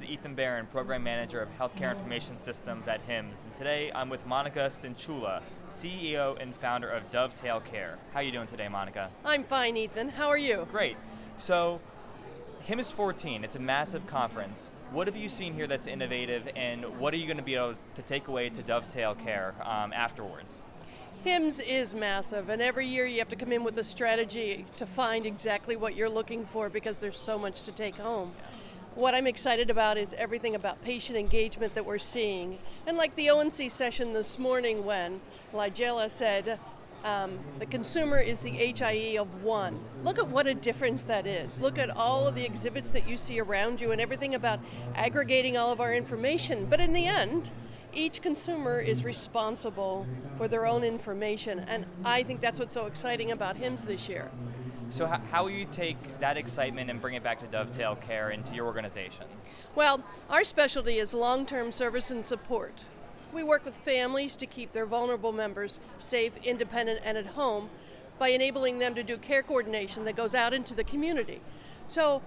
Ethan Barron, Program Manager of Healthcare Information Systems at HIMSS, and today I'm with Monica Stinchula, CEO and founder of Dovetail Care. How are you doing today, Monica? I'm fine, Ethan. How are you? Great. So, HIMSS 14, it's a massive conference. What have you seen here that's innovative, and what are you going to be able to take away to Dovetail Care afterwards? HIMSS is massive, and every year you have to come in with a strategy to find exactly what you're looking for because there's so much to take home. What I'm excited about is everything about patient engagement that we're seeing. And like the ONC session this morning when Ligella said, the consumer is the HIE of one. Look at what a difference that is. Look at all of the exhibits that you see around you and everything about aggregating all of our information. But in the end, each consumer is responsible for their own information, and I think that's what's so exciting about HIMSS this year. So how will you take that excitement and bring it back to Dovetail Care into your organization? Well, our specialty is long-term service and support. We work with families to keep their vulnerable members safe, independent, and at home by enabling them to do care coordination that goes out into the community. So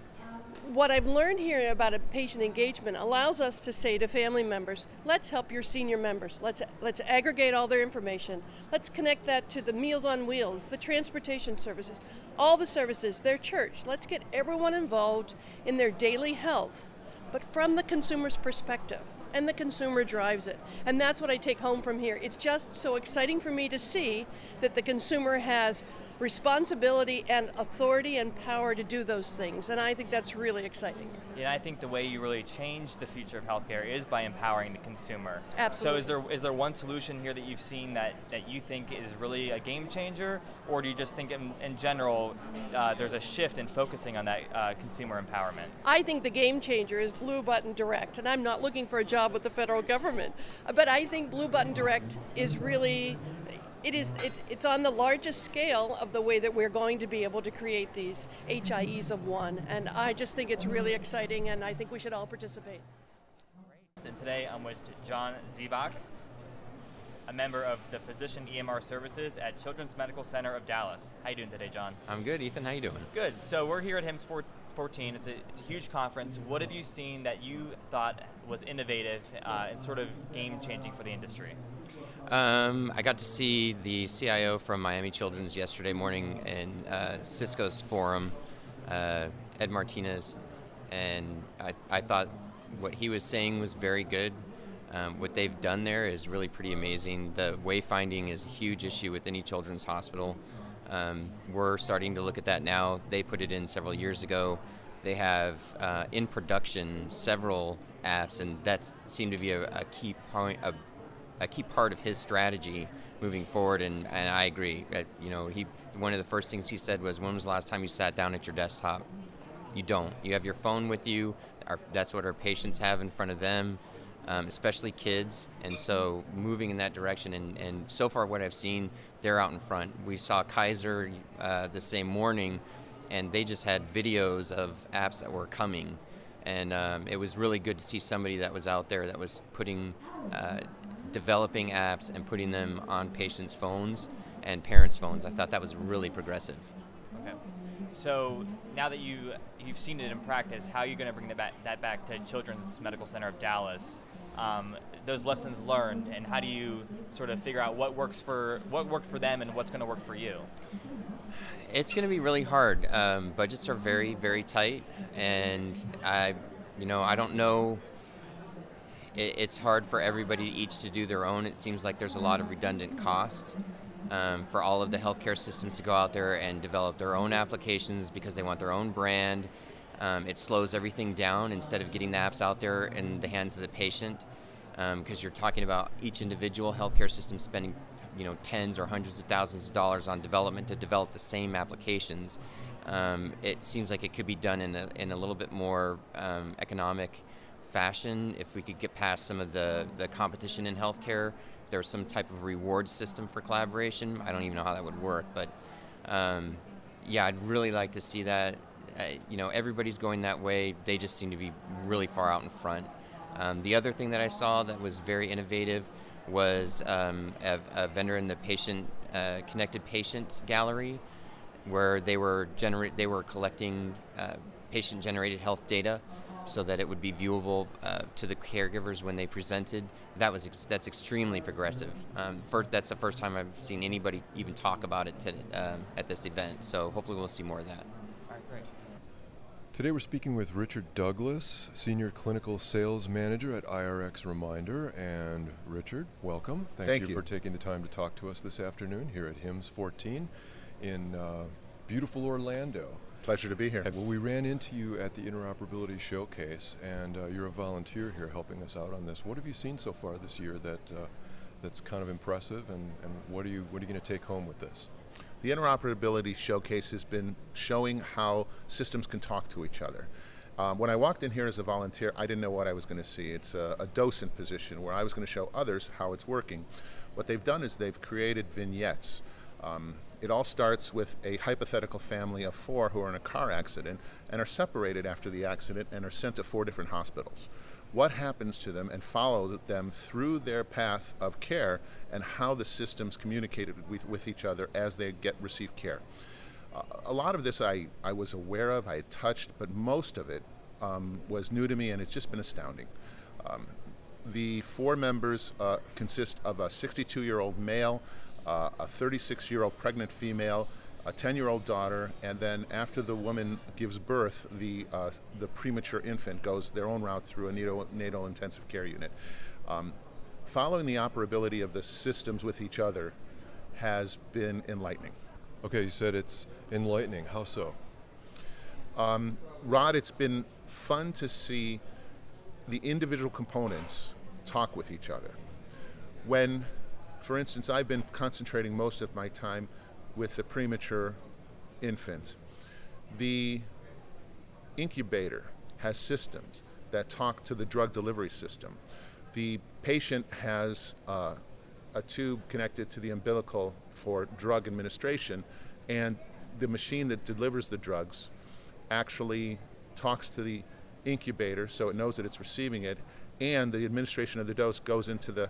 what I've learned here about a patient engagement allows us to say to family members, let's help your senior members. Let's aggregate all their information. Let's connect that to the Meals on Wheels, the transportation services, all the services, their church. Let's get everyone involved in their daily health, but from the consumer's perspective. And the consumer drives it. And that's what I take home from here. It's just so exciting for me to see that the consumer has responsibility and authority and power to do those things. And I think that's really exciting. Yeah, I think the way you really change the future of healthcare is by empowering the consumer. Absolutely. So is there one solution here that you've seen that you think is really a game changer? Or do you just think in general there's a shift in focusing on that consumer empowerment? I think the game changer is Blue Button Direct. And I'm not looking for a job with the federal government. But I think Blue Button Direct is really it's on the largest scale of the way that we're going to be able to create these HIEs of one. And I just think it's really exciting, and I think we should all participate. Great. And today I'm with John Zivak, a member of the Physician EMR Services at Children's Medical Center of Dallas. How you doing today, John? I'm good, Ethan. How you doing? Good. So we're here at HIMSS 14. It's a huge conference. What have you seen that you thought was innovative and sort of game-changing for the industry? I got to see the CIO from Miami Children's yesterday morning in Cisco's forum, Ed Martinez, and I thought what he was saying was very good. What they've done there is really pretty amazing. The wayfinding is a huge issue with any children's hospital. We're starting to look at that now. They put it in several years ago. They have in production several apps, and that seemed to be a key point, a key part of his strategy moving forward. And I agree. One of the first things he said was, "When was the last time you sat down at your desktop?" You don't. You have your phone with you. That's what our patients have in front of them. Especially kids, and so moving in that direction, and so far what I've seen, they're out in front. We saw Kaiser the same morning, and they just had videos of apps that were coming, and it was really good to see somebody that was out there that was developing apps and putting them on patients' phones and parents' phones. I thought that was really progressive. Okay. So now that you've seen it in practice, how are you going to bring that back to Children's Medical Center of Dallas? Those lessons learned, and how do you sort of figure out what worked for them and what's going to work for you? It's going to be really hard. Budgets are very, very tight, and I don't know. It's hard for everybody each to do their own. It seems like there's a lot of redundant cost for all of the healthcare systems to go out there and develop their own applications because they want their own brand. It slows everything down instead of getting the apps out there in the hands of the patient, because you're talking about each individual healthcare system spending tens or hundreds of thousands of dollars on development to develop the same applications. It seems like it could be done in a little bit more economic fashion if we could get past some of the competition in healthcare. If there was some type of reward system for collaboration, I don't even know how that would work, but I'd really like to see that. Everybody's going that way. They just seem to be really far out in front. The other thing that I saw that was very innovative was a vendor in the connected patient gallery, where they were collecting patient-generated health data so that it would be viewable to the caregivers when they presented. That's extremely progressive. That's the first time I've seen anybody even talk about it at this event. So hopefully we'll see more of that. All right, great. Today we're speaking with Richard Douglas, Senior Clinical Sales Manager at IRX Reminder. And Richard, welcome. Thank you for taking the time to talk to us this afternoon here at HIMSS 14 in beautiful Orlando. Pleasure to be here. Well, we ran into you at the Interoperability Showcase, and you're a volunteer here helping us out on this. What have you seen so far this year that's kind of impressive, and what are you going to take home with this? The Interoperability Showcase has been showing how systems can talk to each other. When I walked in here as a volunteer, I didn't know what I was going to see. It's a docent position where I was going to show others how it's working. What they've done is they've created vignettes. It all starts with a hypothetical family of 4 who are in a car accident and are separated after the accident and are sent to 4 different hospitals. What happens to them, and follow them through their path of care and how the systems communicated with each other as they receive care. A lot of this I was aware of, I had touched, but most of it was new to me, and it's just been astounding. The 4 members consist of a 62-year-old male, a 36-year-old pregnant female, a 10-year-old daughter, and then after the woman gives birth, the premature infant goes their own route through a neonatal intensive care unit. Following the operability of the systems with each other has been enlightening. Okay, you said it's enlightening. How so? Rod, it's been fun to see the individual components talk with each other. When, for instance, I've been concentrating most of my time with the premature infant. The incubator has systems that talk to the drug delivery system. The patient has a tube connected to the umbilical for drug administration, and the machine that delivers the drugs actually talks to the incubator so it knows that it's receiving it, and the administration of the dose goes into the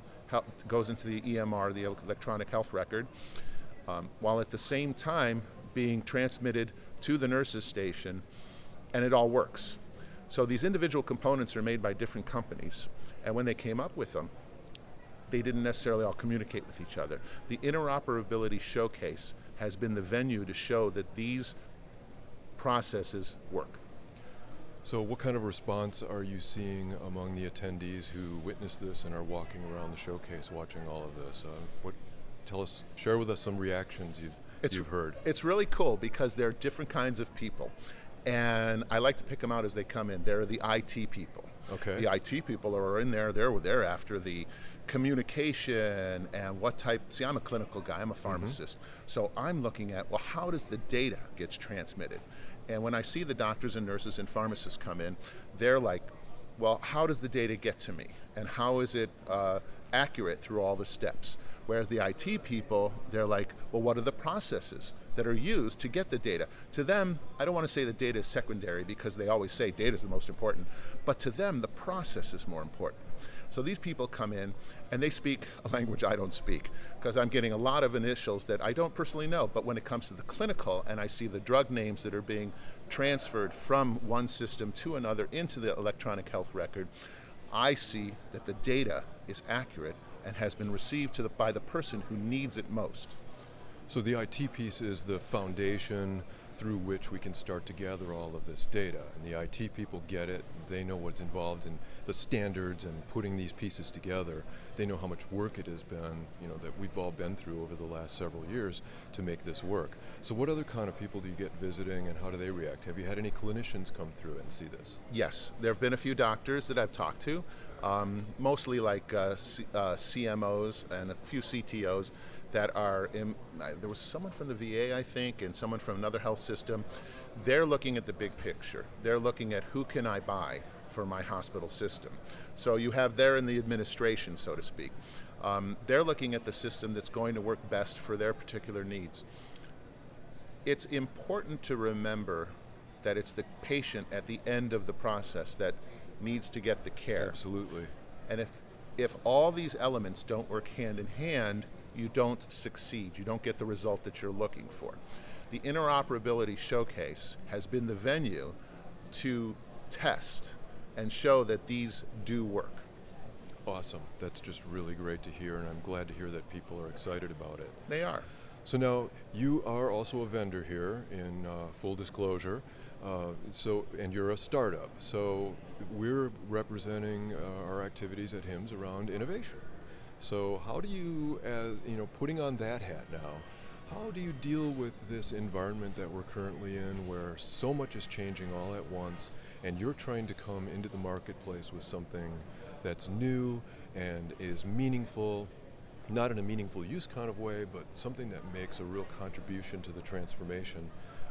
EMR, the electronic health record, while at the same time being transmitted to the nurse's station, and it all works. So these individual components are made by different companies, and when they came up with them, they didn't necessarily all communicate with each other. The Interoperability Showcase has been the venue to show that these processes work. So what kind of response are you seeing among the attendees who witnessed this and are walking around the showcase watching all of this? Share with us some reactions you've heard. It's really cool because there are different kinds of people, and I like to pick them out as they come in. There are the IT people. Okay. The IT people are in there. They're after the communication and what type. See, I'm a clinical guy. I'm a pharmacist. So I'm looking at, well, how does the data get transmitted? And when I see the doctors and nurses and pharmacists come in, they're like, well, how does the data get to me? And how is it accurate through all the steps? Whereas the IT people, they're like, well, what are the processes that are used to get the data? To them, I don't want to say the data is secondary because they always say data is the most important, but to them, the process is more important. So these people come in and they speak a language I don't speak because I'm getting a lot of initials that I don't personally know. But when it comes to the clinical and I see the drug names that are being transferred from one system to another into the electronic health record, I see that the data is accurate and has been received by the person who needs it most. So the IT piece is the foundation through which we can start to gather all of this data. And the IT people get it. They know what's involved in the standards and putting these pieces together. They know how much work it has been, that we've all been through over the last several years to make this work. So what other kind of people do you get visiting, and how do they react? Have you had any clinicians come through and see this? Yes, there have been a few doctors that I've talked to, mostly like CMOs and a few CTOs that are there was someone from the VA, I think, and someone from another health system. They're looking at the big picture. They're looking at who can I buy for my hospital system. So you have there in the administration, so to speak. They're looking at the system that's going to work best for their particular needs. It's important to remember that it's the patient at the end of the process that needs to get the care. Absolutely. And if all these elements don't work hand in hand, you don't succeed. You don't get the result that you're looking for. The Interoperability Showcase has been the venue to test and show that these do work. Awesome. That's just really great to hear, and I'm glad to hear that people are excited about it. They are. So now you are also a vendor here, in full disclosure. And you're a startup. So we're representing our activities at HIMSS around innovation. So how do you, as you know, putting on that hat now, how do you deal with this environment that we're currently in, where so much is changing all at once, and you're trying to come into the marketplace with something that's new and is meaningful, not in a meaningful use kind of way, but something that makes a real contribution to the transformation?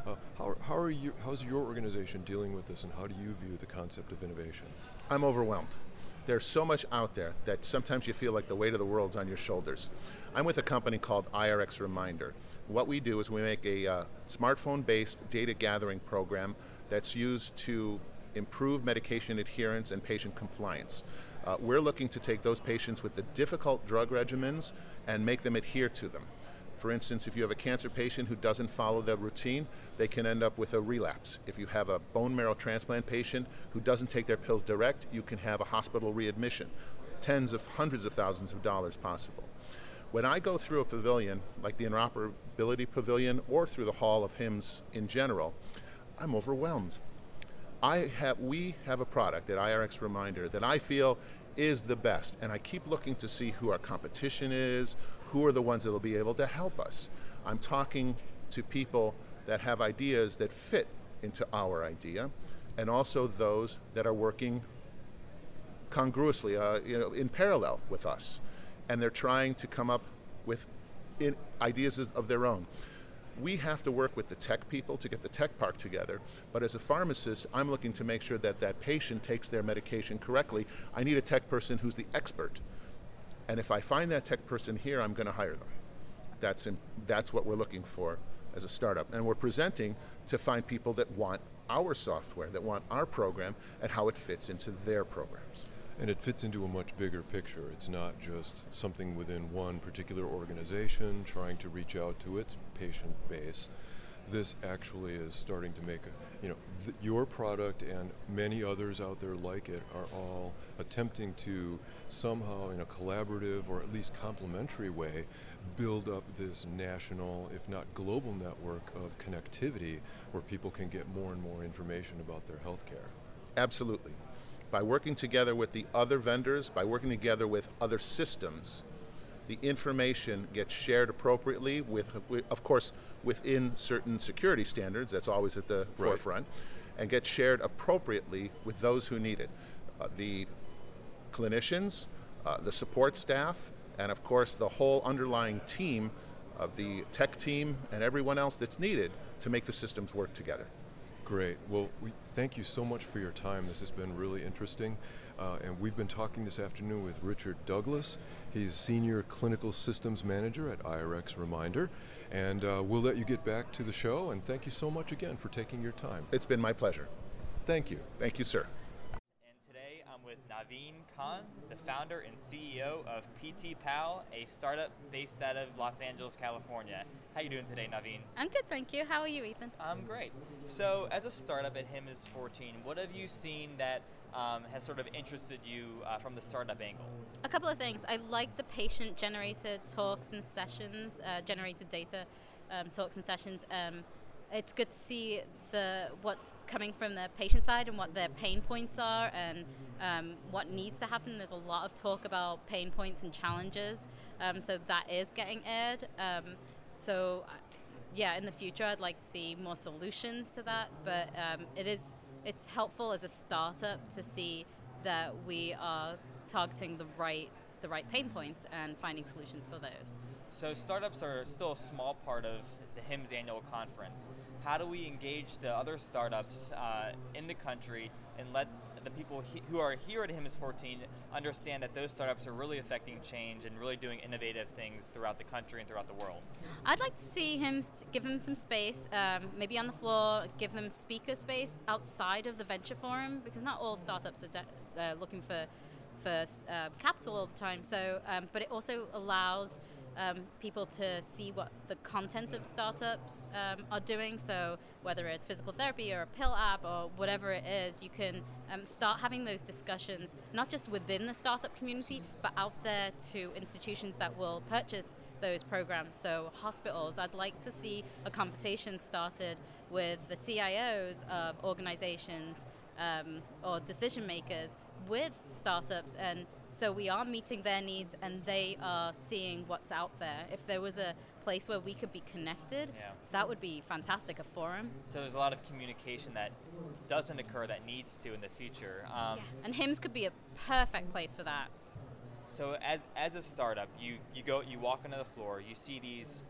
How's your organization dealing with this, and how do you view the concept of innovation? I'm overwhelmed. There's so much out there that sometimes you feel like the weight of the world's on your shoulders. I'm with a company called IRX Reminder. What we do is we make a smartphone-based data gathering program that's used to improve medication adherence and patient compliance. We're looking to take those patients with the difficult drug regimens and make them adhere to them. For instance, if you have a cancer patient who doesn't follow the routine, they can end up with a relapse. If you have a bone marrow transplant patient who doesn't take their pills direct, you can have a hospital readmission. Hundreds of thousands of dollars possible. When I go through a pavilion, like the Interoperability Pavilion, or through the Hall of HIMSS in general, I'm overwhelmed. We have a product at IRX Reminder that I feel is the best, and I keep looking to see who our competition is, who are the ones that will be able to help us. I'm talking to people that have ideas that fit into our idea, and also those that are working congruously, in parallel with us, and they're trying to come up with ideas of their own. We have to work with the tech people to get the tech part together, but as a pharmacist, I'm looking to make sure that that patient takes their medication correctly. I need a tech person who's the expert. And if I find that tech person here, I'm going to hire them. That's what we're looking for as a startup. And we're presenting to find people that want our software, that want our program, and how it fits into their programs. And it fits into a much bigger picture. It's not just something within one particular organization trying to reach out to its patient base. This actually is starting to make your product and many others out there like it are all attempting to somehow, in a collaborative or at least complementary way, build up this national, if not global, network of connectivity where people can get more and more information about their healthcare. Absolutely. By working together with the other vendors, by working together with other systems, the information gets shared appropriately of course, within certain security standards, that's always at the forefront, and gets shared appropriately with those who need it. The clinicians, the support staff, and of course the whole underlying team of the tech team and everyone else that's needed to make the systems work together. Great. Well, we thank you so much for your time. This has been really interesting. And we've been talking this afternoon with Richard Douglas. He's Senior Clinical Systems Manager at IRX Reminder. And we'll let you get back to the show. And thank you so much again for taking your time. It's been my pleasure. Thank you. Thank you, sir. And today I'm with Naveen Khan, the founder and CEO of PT Pal, a startup based out of Los Angeles, California. How you doing today, Naveen? I'm good, thank you. How are you, Ethan? I'm great. So, as a startup at HIMSS 14, what have you seen that has sort of interested you from the startup angle? A couple of things. I like the patient-generated talks and sessions, generated data talks and sessions. It's good to see what's coming from the patient side and what their pain points are and what needs to happen. There's a lot of talk about pain points and challenges, so that is getting aired. In the future, I'd like to see more solutions to that, but it's helpful as a startup to see that we are targeting the right pain points and finding solutions for those. So startups are still a small part of the HIMSS annual conference. How do we engage the other startups in the country and let the people who are here at HIMSS 14 understand that those startups are really affecting change and really doing innovative things throughout the country and throughout the world? I'd like to see give them some space, maybe on the floor, give them speaker space outside of the venture forum, because not all startups are looking for capital all the time. So, but it also allows people to see what the content of startups are doing. So whether it's physical therapy or a pill app or whatever it is, you can start having those discussions, not just within the startup community, but out there to institutions that will purchase those programs. So hospitals, I'd like to see a conversation started with the CIOs of organizations or decision makers with startups, and so we are meeting their needs and they are seeing what's out there. If there was a place where we could be connected, that would be fantastic, a forum. So there's a lot of communication that doesn't occur that needs to in the future. And HIMSS could be a perfect place for that. So as a startup, you walk onto the floor, you see these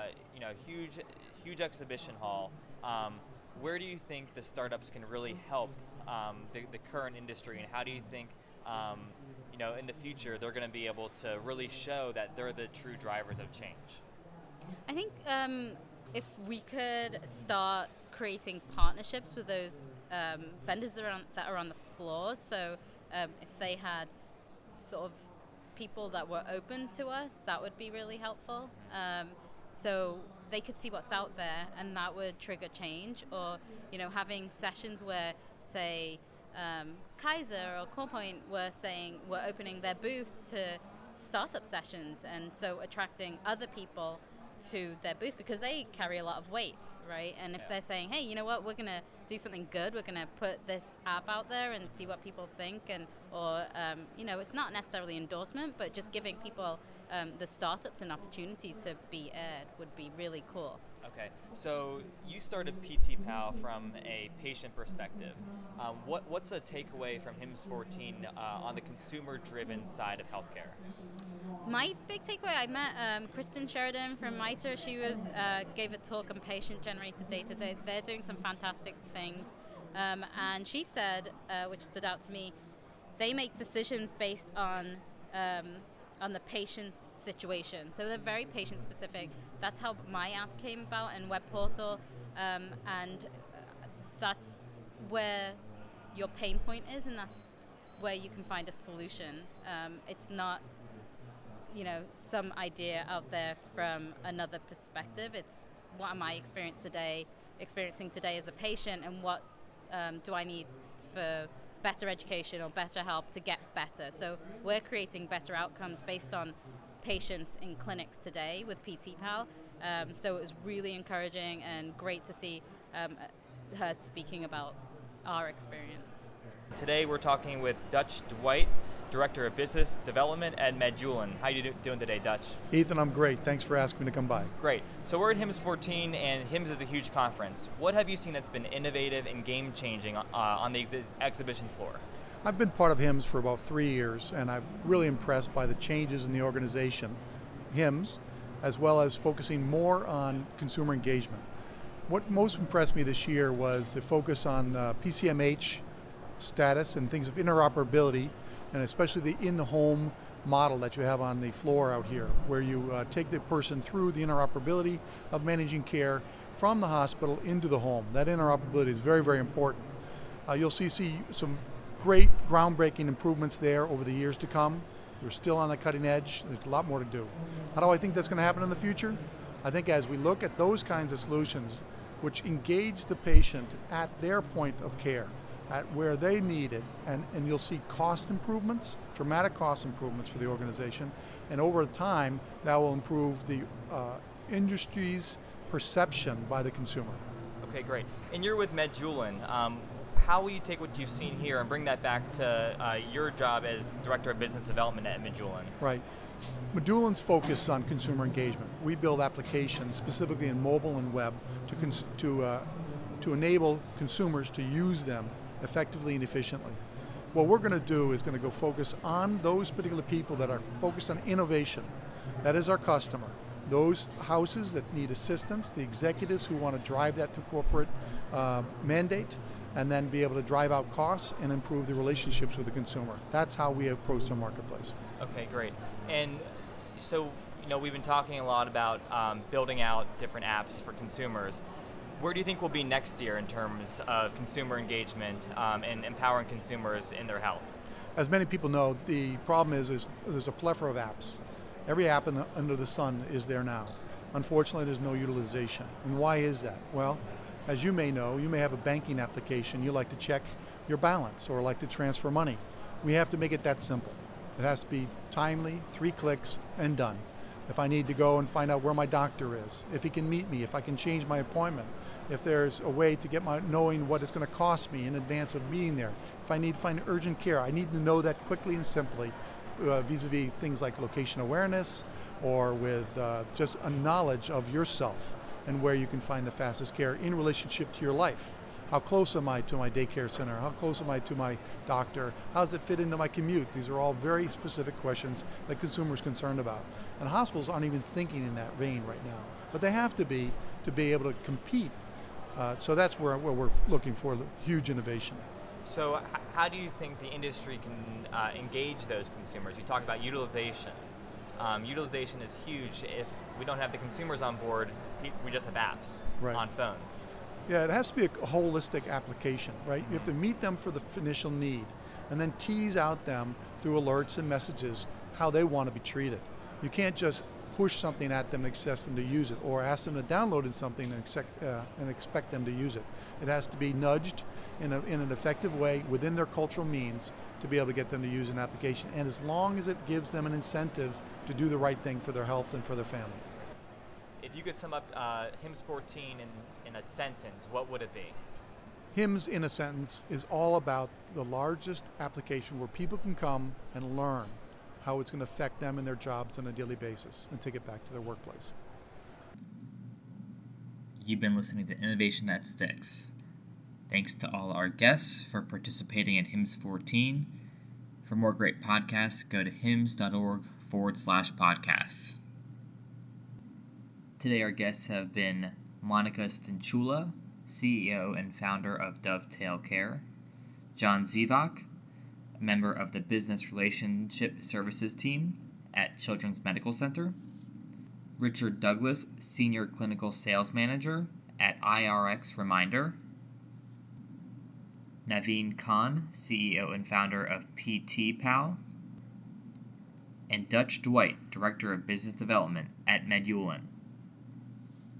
huge exhibition hall. Where do you think the startups can really help the current industry, and how do you think in the future they're going to be able to really show that they're the true drivers of change? I think if we could start creating partnerships with those vendors that are on the floors, so if they had sort of people that were open to us, that would be really helpful. So they could see what's out there, and that would trigger change. Or having sessions where, say, Kaiser or CorePoint were opening their booths to startup sessions, and so attracting other people to their booth because they carry a lot of weight, right? And if they're saying, hey, you know what, we're going to do something good, we're going to put this app out there and see what people think, or it's not necessarily endorsement, but just giving people the startups an opportunity to be aired would be really cool. Okay, so you started PT Pal from a patient perspective. What's a takeaway from HIMSS 14 on the consumer-driven side of healthcare? My big takeaway, I met Kristen Sheridan from MITRE. She gave a talk on patient-generated data. They're doing some fantastic things. And she said, which stood out to me, they make decisions based on the patient's situation. So they're very patient-specific. That's how my app came about and web portal. And that's where your pain point is, and that's where you can find a solution. It's not some idea out there from another perspective. It's what am I experiencing today as a patient, and what do I need for better education or better help to get better. So we're creating better outcomes based on patients in clinics today with PT Pal. So it was really encouraging and great to see her speaking about our experience. Today we're talking with Dutch Dwight, Director of Business Development at MedJoulin. How are you doing today, Dutch? Ethan, I'm great. Thanks for asking me to come by. Great. So we're at HIMSS 14, and HIMSS is a huge conference. What have you seen that's been innovative and game-changing on the exhibition floor? I've been part of HIMSS for about 3 years, and I'm really impressed by the changes in the organization, HIMSS, as well as focusing more on consumer engagement. What most impressed me this year was the focus on PCMH status and things of interoperability, and especially the in-the-home model that you have on the floor out here, where you take the person through the interoperability of managing care from the hospital into the home. That interoperability is very, very important. You'll see some great groundbreaking improvements there over the years to come. We're still on the cutting edge. There's a lot more to do. How do I think that's going to happen in the future? I think as we look at those kinds of solutions, which engage the patient at their point of care, at where they need it, and you'll see cost improvements, dramatic cost improvements for the organization, and over time that will improve the industry's perception by the consumer. Okay, great. And you're with MedJoulin. How will you take what you've seen here and bring that back to your job as Director of Business Development at MedJoulin? Right. MedJoulin's focus on consumer engagement. We build applications specifically in mobile and web to enable consumers to use them effectively and efficiently. What we're going to do is going to go focus on those particular people that are focused on innovation. That is our customer. Those houses that need assistance, the executives who want to drive that through corporate mandate, and then be able to drive out costs and improve the relationships with the consumer. That's how we approach the marketplace. Okay, great. And so, we've been talking a lot about building out different apps for consumers. Where do you think we'll be next year in terms of consumer engagement and empowering consumers in their health? As many people know, the problem is there's a plethora of apps. Every app under the sun is there now. Unfortunately, there's no utilization. And why is that? Well, as you may know, you may have a banking application. You like to check your balance or like to transfer money. We have to make it that simple. It has to be timely, 3 clicks, and done. If I need to go and find out where my doctor is, if he can meet me, if I can change my appointment, if there's a way to get knowing what it's going to cost me in advance of being there, if I need to find urgent care, I need to know that quickly and simply, vis-a-vis things like location awareness or with just a knowledge of yourself and where you can find the fastest care in relationship to your life. How close am I to my daycare center? How close am I to my doctor? How does it fit into my commute? These are all very specific questions that consumers are concerned about. And hospitals aren't even thinking in that vein right now. But they have to be able to compete. So that's where we're looking for the huge innovation. So how do you think the industry can engage those consumers? You talk about utilization. Utilization is huge. If we don't have the consumers on board, we just have apps on phones. Yeah, it has to be a holistic application, right? You have to meet them for the initial need and then tease out them through alerts and messages how they want to be treated. You can't just push something at them and expect them to use it, or ask them to download something and expect them to use it. It has to be nudged in an effective way within their cultural means to be able to get them to use an application, and as long as it gives them an incentive to do the right thing for their health and for their family. If you could sum up HIMSS 14 in a sentence, what would it be? HIMSS in a sentence is all about the largest application where people can come and learn how it's going to affect them in their jobs on a daily basis and take it back to their workplace. You've been listening to Innovation That Sticks. Thanks to all our guests for participating in HIMSS 14. For more great podcasts, go to hims.org/podcasts. Today our guests have been Monica Stinchula, CEO and founder of Dovetail Care, John Zivak, a member of the Business Relationship Services team at Children's Medical Center, Richard Douglas, Senior Clinical Sales Manager at IRX Reminder, Naveen Khan, CEO and founder of PT Pal, and Dutch Dwight, Director of Business Development at Medulin.